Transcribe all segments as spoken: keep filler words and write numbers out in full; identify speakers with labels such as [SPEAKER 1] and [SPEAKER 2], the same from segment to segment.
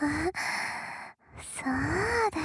[SPEAKER 1] そうだ。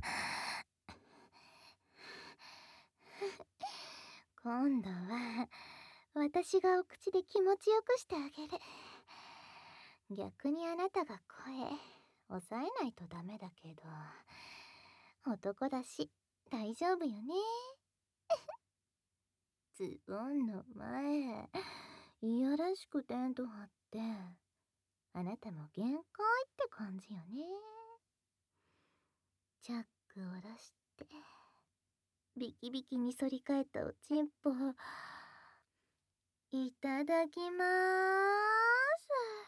[SPEAKER 1] 今度は私がお口で気持ちよくしてあげる。逆にあなたが声抑えないとダメだけど、男だし大丈夫よね。ズボンの前いやらしくテント張って、あなたも限界って感じよね。チャック下ろして、ビキビキに反り返ったおちんぽ、いただきまーす。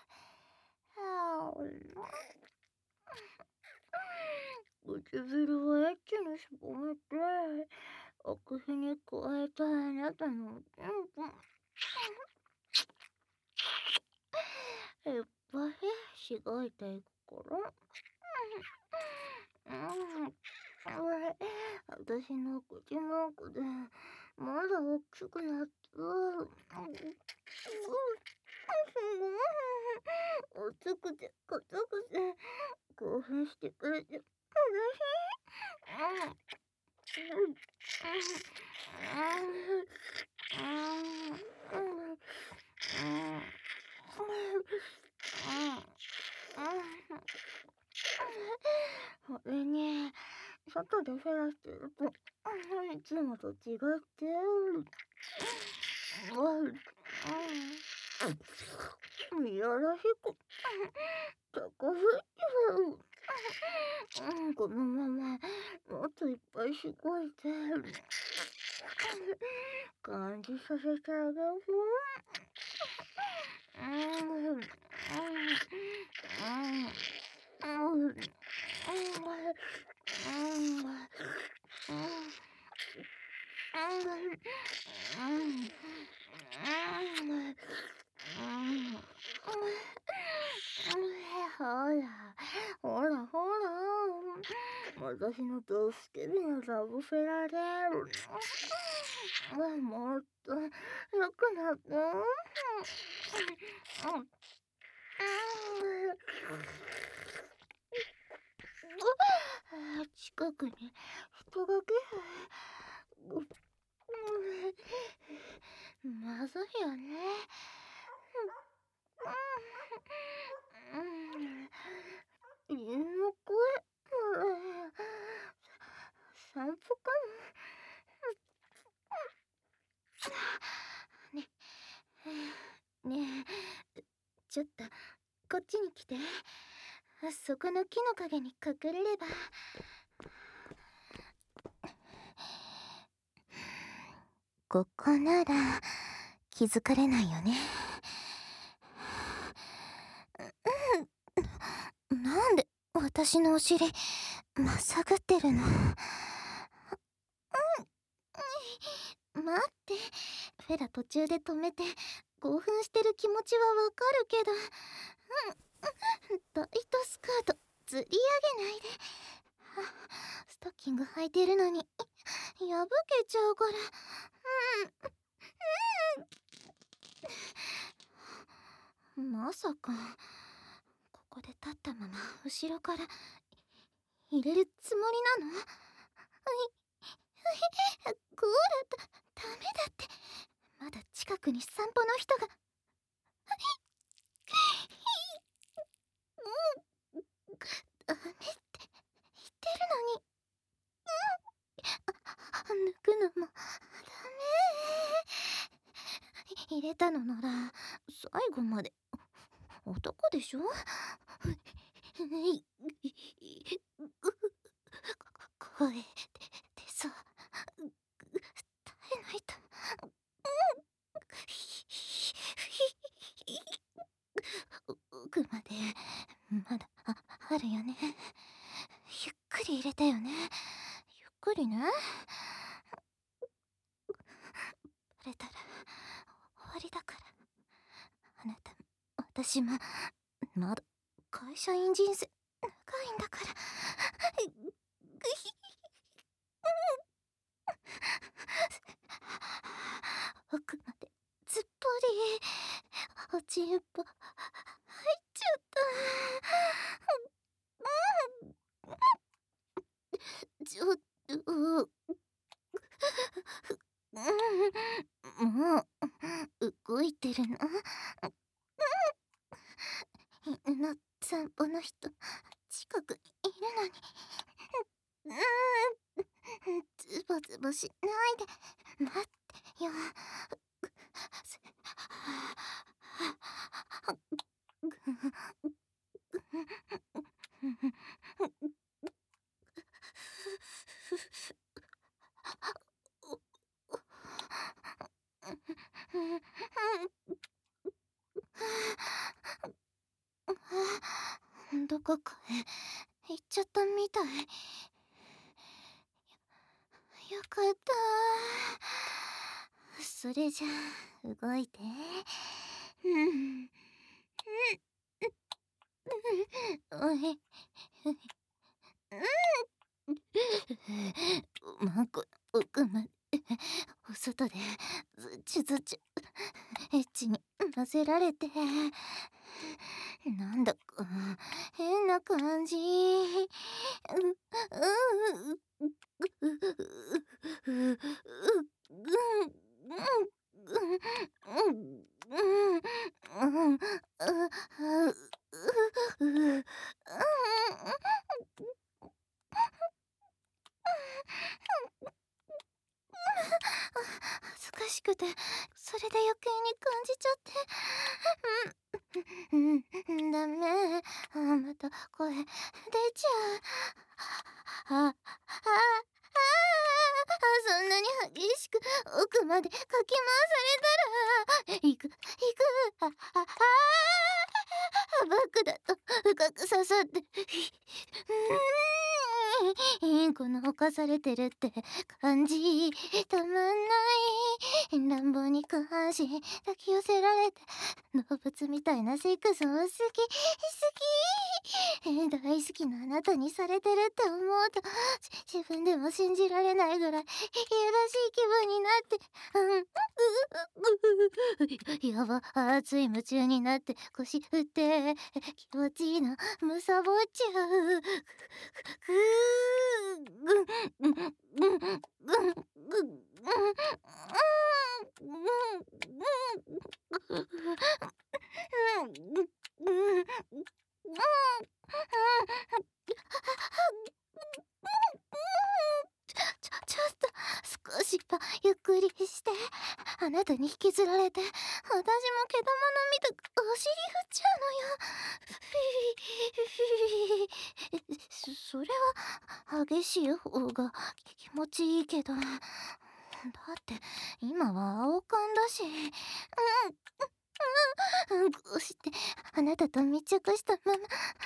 [SPEAKER 1] 唇をエッチにしぼめて、お口に加えたあなたのおちんぽ、いっぱいしごいていくから。うん、私の口の奥でまだ大きくなってる。熱くて硬くて興奮してくれて嬉しい。それに外でフェラしてるといつもと違っていやらしく高ぶってる。このままもっといっぱいしごいて感じさせてあげる。ほらほらほら、私のドスケベなラブフェラでもっと良くなって。近くに人が来る。まずいよね。犬の声、散歩かも。ねねえ、ちょっとこっちに来て。そこの木の陰に隠れれば。ここなら気づかれないよね。なんで私のお尻まさぐってるの？待って、フェラ途中で止めて興奮してる気持ちはわかるけど、うん、タイトスカートずり上げないで。ストッキング履いてるのに破けちゃうから。うん、まさかここで立ったまま後ろから入れるつもりなの？こらだ、ダメだって。まだ近くに散歩の人が。もうダメって言ってるのに。抜くのもダメ。入れたのなら最後まで。男でしょ？声でさ、耐えないと。奥までまだ あ, あるよね。ゆっくり入れたよね。ゆっくりね。バレたら終わりだから。あなたも私もまだ会社員人生長いんだから。奥までずっぽりおちんぽ入っちゃった。 散歩の人近くにいるのに、うーん、ズボズボしないで待ってよ。すどこかへ行っちゃったみたい。よかった。それじゃあ動いて。うん。おい。マンコの奥までお外でずちゅずちゅエッチに混ぜられて、なんだか変な感じ。うううう恥ずかしくて、それで余計に感じちゃって。うん、うん、ダメ。あ、また声出ちゃう。あ、あ、あ、そんなに激しく奥までかき回されたら、行く、行く、あ、あ、あ、バックだと深く刺さって、うーん、この侵されてるって感じ、たまんない。乱暴に下半身抱き寄せられて、動物みたいなセックスも好き、好き。大好きなあなたにされてるって思うと、自分でも信じられないぐらい、いやらしい気分になって、うん、やば、熱い夢中になって腰振って、気持ちいいの、むさぼっちゃう。ぐー、ぐん、ぐん、ぐん、ぐん、ぐん、ぐん、ちょ、ちょっと、少しばゆっくりして。あなたに引きずられて、私も毛玉のみたくお尻振っちゃうのよ。そ、それは、激しい方が気持ちいいけど。だって、今は青缶だし。うん、うん、こうして、あなたと密着したまま、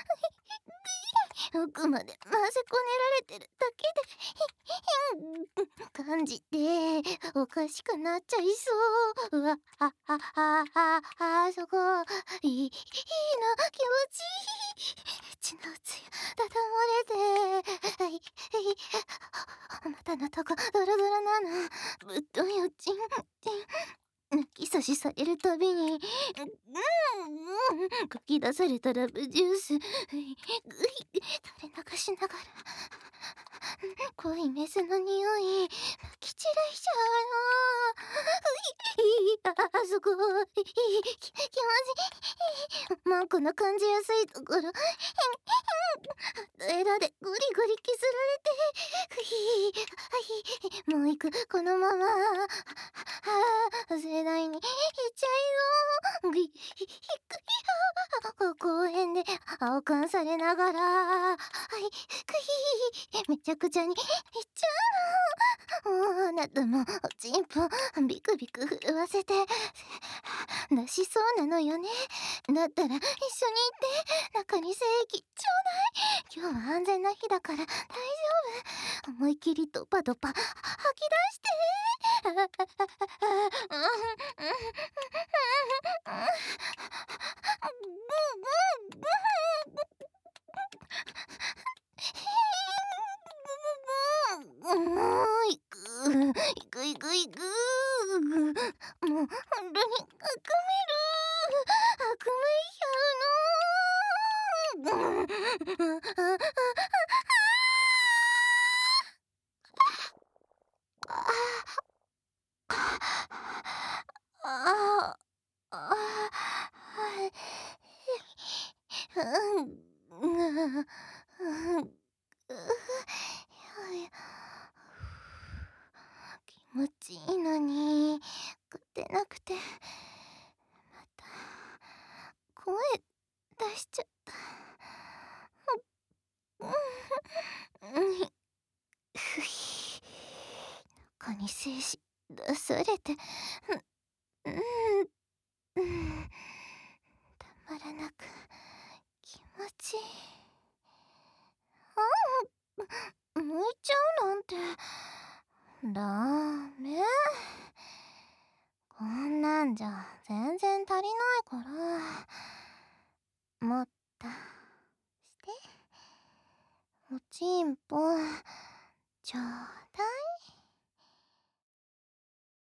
[SPEAKER 1] 奥まで混ぜこねられてるだけで、感じて、おかしくなっちゃいそう。うわ、あ、あ、あ、あ、あ、そこ、いい、いいの、気持ちいい。血のつゆ、だだ漏れて、はい、はい、あなたのとこ、ドロドロなの。ぶっといよ、チン、チン。抜き差しされるたびに、うん、うん、かき出されたラブジュース、ぐい、垂れ流しながら、濃いメスの匂い、まき散らしちゃうの。あ、あそこ、いい、き、気持ちいい。マンコの感じやすいところ、エラでゴリゴリ削られて、もう行く、このまま。はあ、盛大にいっちゃいよ。ぐい、ひ、ひくよ。公園で青缶されながら、はい、くひ、めちゃくちゃにいっちゃうの。もうあなたもおちんぽビクビク震わせて出しそうなのよね。だったら一緒に行って中に精液ちょうだい。今日は安全な日だから大丈夫。思い切りドパドパ吐き出して。もう行く行く行く行く。もう本当に悪める悪夢しちゃうの。ああ、あ、 うん、うん、気持ちいいのに勝てなくて、また声出しちゃった。ふひ、中に精子出されて、うん、うん、たまらなく気持ちいい。あん、抜いちゃうなんてダメ。こんなんじゃ全然足りないから、もっとして。おちんぽちょうだい。